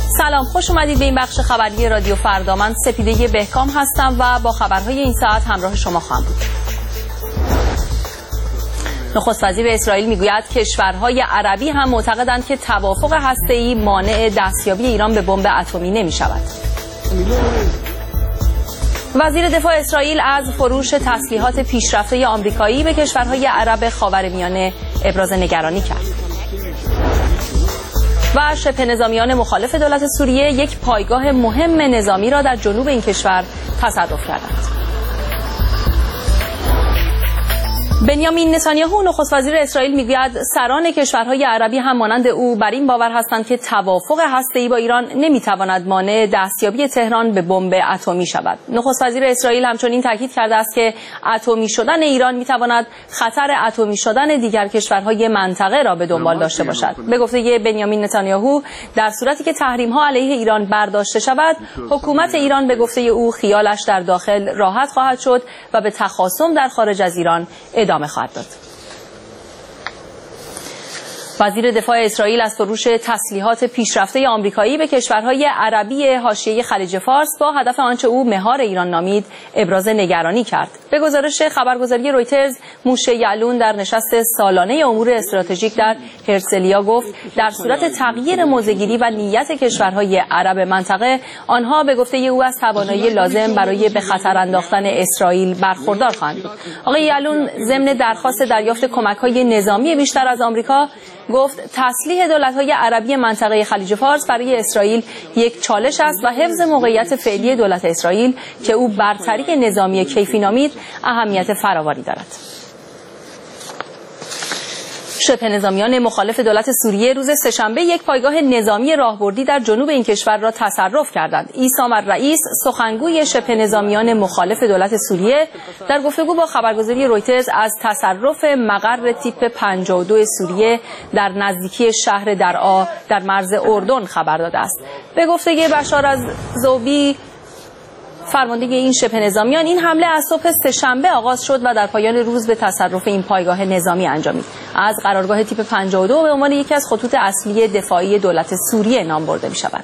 سلام، خوش اومدید به این بخش خبری رادیو فردا. من سپیده بهکام هستم و با خبرهای این ساعت همراه شما خواهم بود. نخست وزیر اسرائیل میگوید کشورهای عربی هم معتقدند که توافق هسته‌ای مانع دستیابی ایران به بمب اتمی نمی‌شود. وزیر دفاع اسرائیل از فروش تسلیحات پیشرفته آمریکایی به کشورهای عرب خاورمیانه ابراز نگرانی کرد. و شبه نظامیان مخالف دولت سوریه یک پایگاه مهم نظامی را در جنوب این کشور تصرف کردند. بنیامین نتانیاهو نخست وزیر اسرائیل میگوید سران کشورهای عربی هم مانند او بر این باور هستند که توافق هسته‌ای با ایران نمیتواند مانع دستیابی تهران به بمب اتمی شود. نخست وزیر اسرائیل همچنین تاکید کرده است که اتمی شدن ایران میتواند خطر اتمی شدن دیگر کشورهای منطقه را به دنبال داشته باشد. به گفته بنیامین نتانیاهو در صورتی که تحریم‌ها علیه ایران برداشته شود، حکومت ایران به گفته او خیالش در داخل راحت خواهد شد و به تخاصم در خارج از ایران ادامه خواهد داد. وزیر دفاع اسرائیل از فروش تسلیحات پیشرفته آمریکایی به کشورهای عربی حاشیه خلیج فارس با هدف آنچه او مهار ایران نامید ابراز نگرانی کرد. به گزارش خبرگزاری رویترز، موشه یعلون در نشست سالانه امور استراتژیک در هرسلیا گفت در صورت تغییر موضع‌گیری و نیت کشورهای عرب منطقه، آنها به گفته او از توانایی لازم برای به خطر انداختن اسرائیل برخوردار خواهند بود. آقای یعلون ضمن درخواست دریافت کمک‌های نظامی بیشتر از آمریکا گفت تسلیح دولت‌های عربی منطقه خلیج فارس برای اسرائیل یک چالش است و حفظ موقعیت فعلی دولت اسرائیل که او برتری نظامی کیفی نامید اهمیت فراوانی دارد. شبه نظامیان مخالف دولت سوریه روز سه‌شنبه یک پایگاه نظامی راهبردی در جنوب این کشور را تصرف کردند. ایسام الرئیس، سخنگوی شبه نظامیان مخالف دولت سوریه، در گفتگو با خبرگزاری رویترز از تصرف مقر تیپ 52 سوریه در نزدیکی شهر درعا در مرز اردن خبر داده است. به گفته بشار از زوبی، فرمانده این شبه نظامیان، این حمله از صبح سه‌شنبه آغاز شد و در پایان روز به تصرف این پایگاه نظامی انجامید. از قرارگاه تیپ 52 به عنوان یکی از خطوط اصلی دفاعی دولت سوریه نام برده می شود.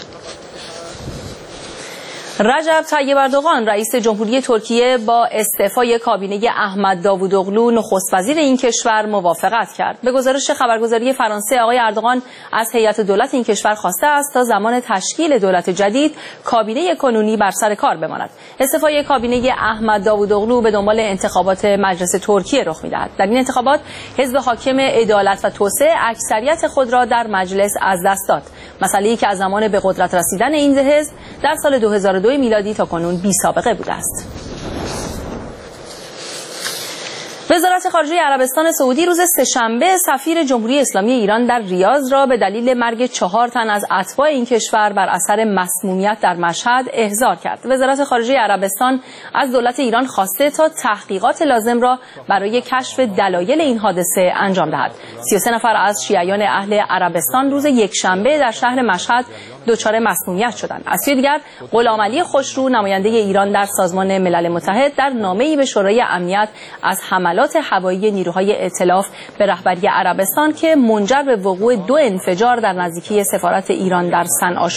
رجب طیب اردوغان رئیس جمهوری ترکیه با استعفای کابینه احمد داوودوغلو نخست وزیر این کشور موافقت کرد. به گزارش خبرگزاری فرانسه، آقای اردوغان از هیئت دولت این کشور خواسته است تا زمان تشکیل دولت جدید کابینه کنونی بر سر کار بماند. استعفای کابینه احمد داوودوغلو به دنبال انتخابات مجلس ترکیه رخ می‌دهد. در این انتخابات حزب حاکم عدالت و توسعه اکثریت خود را در مجلس از دست داد، مسئله‌ای که از زمان به قدرت رسیدن این حزب در سال 2002 میلادی تا کنون بی سابقه بوده است. وزارت خارجه عربستان سعودی روز سه‌شنبه سفیر جمهوری اسلامی ایران در ریاض را به دلیل مرگ 4 تن از اتباع این کشور بر اثر مسمومیت در مشهد احضار کرد. وزارت خارجه عربستان از دولت ایران خواسته تا تحقیقات لازم را برای کشف دلایل این حادثه انجام دهد. 33 نفر از شیعیان اهل عربستان روز یکشنبه در شهر مشهد دچار مسمومیت شدند. از سوی دیگر، غلامعلی خوشرو، نماینده ایران در سازمان ملل متحد، در نامه‌ای به شورای امنیت از حملات هوایی نیروهای ائتلاف به رهبری عربستان که منجر به وقوع 2 انفجار در نزدیکی سفارت ایران در صنعا